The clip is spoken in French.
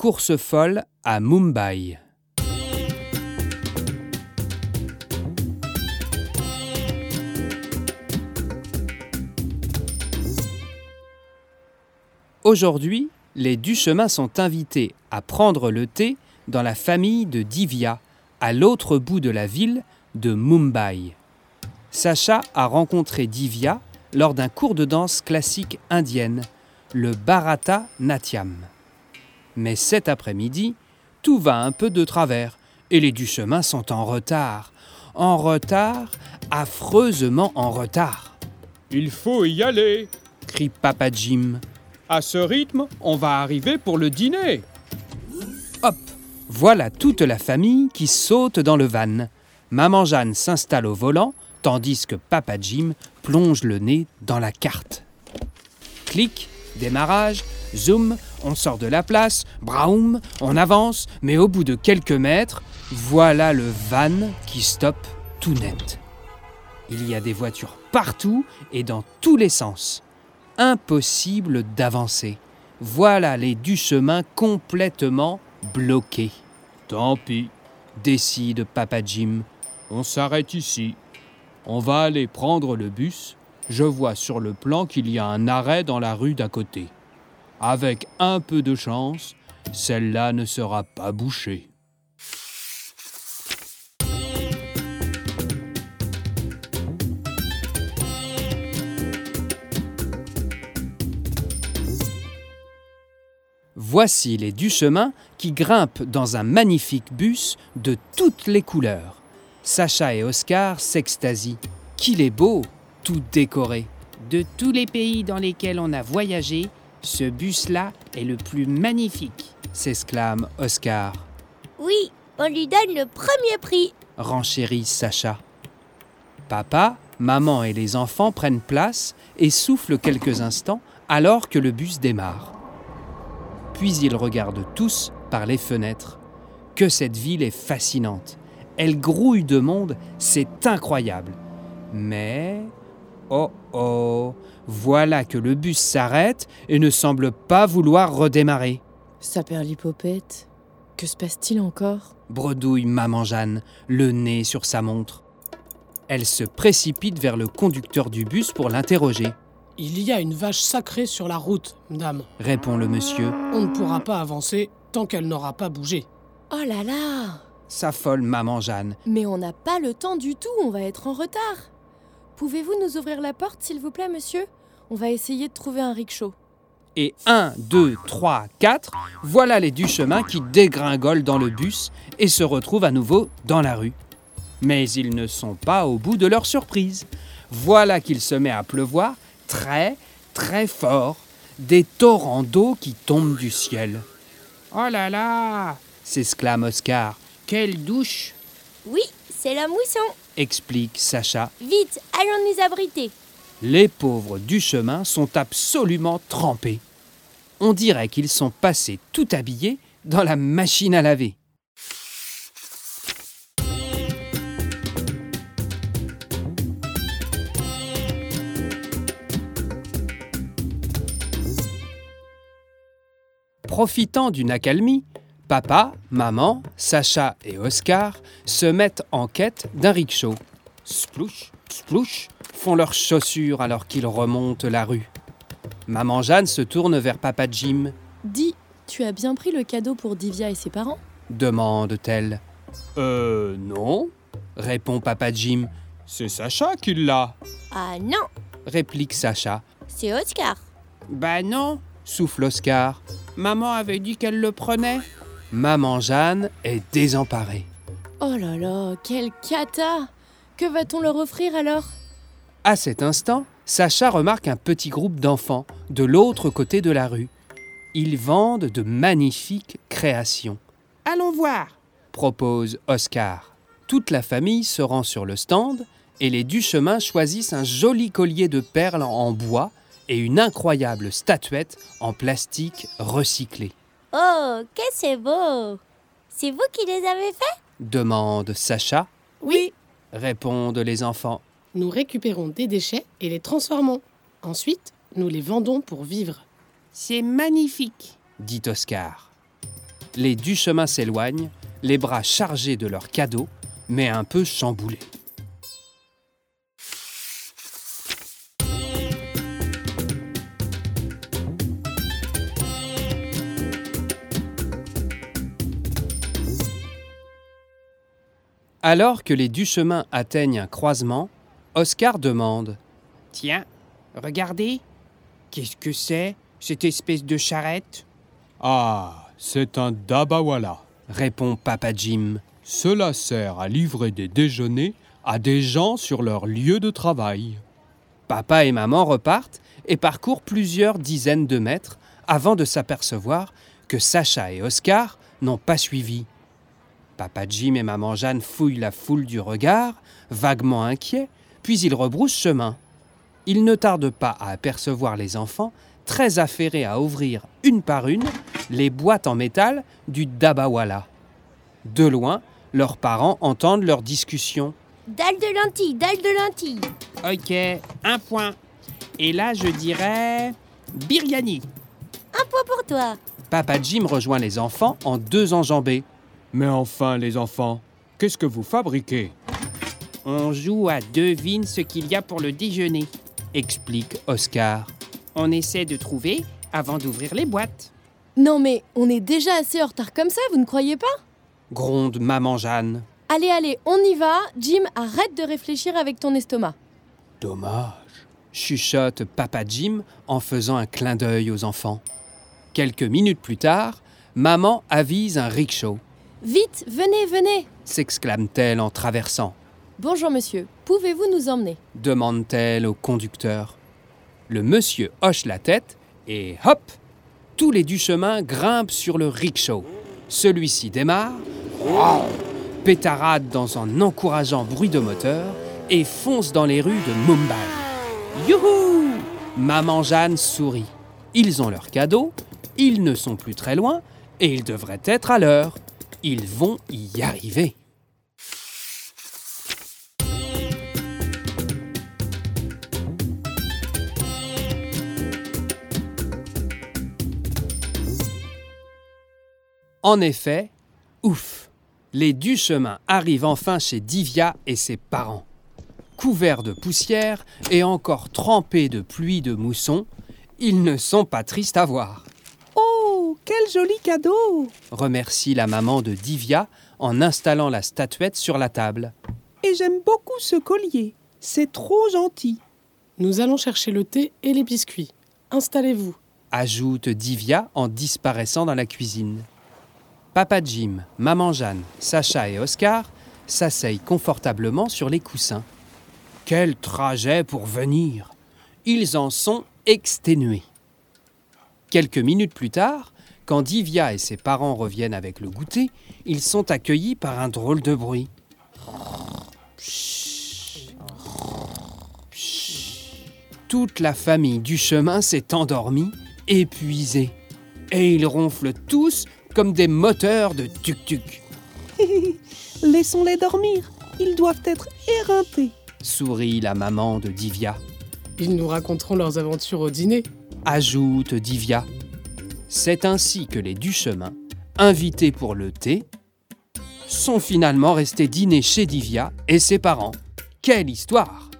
course folle à Mumbai. Aujourd'hui, les Duchemin sont invités à prendre le thé dans la famille de Divya, à l'autre bout de la ville de Mumbai. Sacha a rencontré Divya lors d'un cours de danse classique indienne, le Bharata Natyam. Mais cet après-midi, tout va un peu de travers et les Duchemin sont en retard. En retard, affreusement en retard. « Il faut y aller !» crie Papa Jim. « À ce rythme, on va arriver pour le dîner !» Hop, voilà toute la famille qui saute dans le van. Maman Jeanne s'installe au volant, tandis que Papa Jim plonge le nez dans la carte. Clic, démarrage, zoom, on sort de la place, braoum, on avance, mais au bout de quelques mètres, voilà le van qui stoppe tout net. Il y a des voitures partout et dans tous les sens. Impossible d'avancer. Voilà les Duchemin complètement bloqués. « Tant pis, décide Papa Jim. On s'arrête ici. On va aller prendre le bus. Je vois sur le plan qu'il y a un arrêt dans la rue d'à côté. Avec un peu de chance, celle-là ne sera pas bouchée. » Voici les Duchemin qui grimpent dans un magnifique bus de toutes les couleurs. Sacha et Oscar s'extasient. Qu'il est beau, tout décoré. De tous les pays dans lesquels on a voyagé, ce bus-là est le plus magnifique, s'exclame Oscar. Oui, on lui donne le premier prix, renchérit Sacha. Papa, maman et les enfants prennent place et soufflent quelques instants alors que le bus démarre. Puis ils regardent tous par les fenêtres. Que cette ville est fascinante. Elle grouille de monde, c'est incroyable. Mais, oh, voilà que le bus s'arrête et ne semble pas vouloir redémarrer. Saperlipopette, que se passe-t-il encore ? Bredouille maman Jeanne, le nez sur sa montre. Elle se précipite vers le conducteur du bus pour l'interroger. « Il y a une vache sacrée sur la route, madame. » répond le monsieur. « On ne pourra pas avancer tant qu'elle n'aura pas bougé. » Oh là là ! S'affole maman Jeanne. Mais on n'a pas le temps du tout, on va être en retard. Pouvez-vous nous ouvrir la porte, s'il vous plaît, monsieur ? On va essayer de trouver un rickshaw. Et 1, 2, 3, 4, voilà les Duchemin qui dégringolent dans le bus et se retrouvent à nouveau dans la rue. Mais ils ne sont pas au bout de leur surprise. Voilà qu'il se met à pleuvoir très, très fort. Des torrents d'eau qui tombent du ciel. « Oh là là !» s'exclame Oscar. « Quelle douche !» Oui, c'est la mousson, explique Sacha. Vite, allons nous abriter. Les pauvres Duchemin sont absolument trempés. On dirait qu'ils sont passés tout habillés dans la machine à laver. Profitant d'une accalmie, papa, maman, Sacha et Oscar se mettent en quête d'un rickshaw. Splouch, splouch, font leurs chaussures alors qu'ils remontent la rue. Maman Jeanne se tourne vers Papa Jim. « Dis, tu as bien pris le cadeau pour Divya et ses parents ?» demande-t-elle. Non, répond Papa Jim. c'est Sacha qui l'a. » Ah non, réplique Sacha. c'est Oscar. Bah non, Souffle Oscar. maman avait dit qu'elle le prenait. Maman Jeanne est désemparée. Oh là là, quelle cata ! Que va-t-on leur offrir alors ? À cet instant, Sacha remarque un petit groupe d'enfants de l'autre côté de la rue. Ils vendent de magnifiques créations. Allons voir, propose Oscar. Toute la famille se rend sur le stand et les Duchemin choisissent un joli collier de perles en bois et une incroyable statuette en plastique recyclé. Oh, que c'est beau! C'est vous qui les avez faits? Demande Sacha. Oui, Répondent les enfants. nous récupérons des déchets et les transformons. Ensuite, nous les vendons pour vivre. c'est magnifique. Dit Oscar. les Duchemin s'éloignent, les bras chargés de leurs cadeaux, mais un peu chamboulés. Alors que les Duchemin atteignent un croisement, Oscar demande « Tiens, regardez. Qu'est-ce que c'est, cette espèce de charrette ?» Ah, c'est un dabawala. répond Papa Jim. Cela sert à livrer des déjeuners à des gens sur leur lieu de travail. Papa et maman repartent et parcourent plusieurs dizaines de mètres avant de s'apercevoir que Sacha et Oscar n'ont pas suivi. Papa Jim et maman Jeanne fouillent la foule du regard, vaguement inquiets, puis ils rebroussent chemin. Ils ne tardent pas à apercevoir les enfants, très affairés à ouvrir une par une les boîtes en métal du dabawala. De loin, leurs parents entendent leur discussion. Dalle de lentilles, dalle de lentilles. Ok, 1 point. Et là, je dirais... biryani. Un point pour toi. Papa Jim rejoint les enfants en 2 enjambées. Mais enfin, les enfants, qu'est-ce que vous fabriquez? On joue à devine ce qu'il y a pour le déjeuner. Explique Oscar. On essaie de trouver avant d'ouvrir les boîtes. Non mais on est déjà assez en retard comme ça, vous ne croyez pas? Gronde maman Jeanne. Allez, on y va. Jim, arrête de réfléchir avec ton estomac. Dommage. Chuchote Papa Jim en faisant un clin d'œil aux enfants. Quelques minutes plus tard, maman avise un rickshaw. Vite, venez. S'exclame-t-elle en traversant. Bonjour monsieur, pouvez-vous nous emmener? Demande-t-elle au conducteur. Le monsieur hoche la tête et hop! Tous les Duchemin grimpent sur le rickshaw. Celui-ci démarre, pétarade dans un encourageant bruit de moteur et fonce dans les rues de Mumbai. Youhou! Maman Jeanne sourit. Ils ont leur cadeau, ils ne sont plus très loin et ils devraient être à l'heure. Ils vont y arriver. En effet, ouf, les Duchemin arrivent enfin chez Divya et ses parents. Couverts de poussière et encore trempés de pluie de mousson, ils ne sont pas tristes à voir. « Oh, quel joli cadeau !» remercie la maman de Divya en installant la statuette sur la table. « Et j'aime beaucoup ce collier, c'est trop gentil. » Nous allons chercher le thé et les biscuits. Installez-vous. Ajoute Divya en disparaissant dans la cuisine. Papa Jim, maman Jeanne, Sacha et Oscar s'asseyent confortablement sur les coussins. Quel trajet pour venir! Ils en sont exténués. Quelques minutes plus tard, quand Divya et ses parents reviennent avec le goûter, ils sont accueillis par un drôle de bruit. Toute la famille Duchemin s'est endormie, épuisée. Et ils ronflent tous comme des moteurs de tuk-tuk. « Laissons-les dormir, ils doivent être éreintés. » sourit la maman de Divya. Ils nous raconteront leurs aventures au dîner. Ajoute Divya. C'est ainsi que les Duchemin, invités pour le thé, sont finalement restés dîner chez Divya et ses parents. Quelle histoire!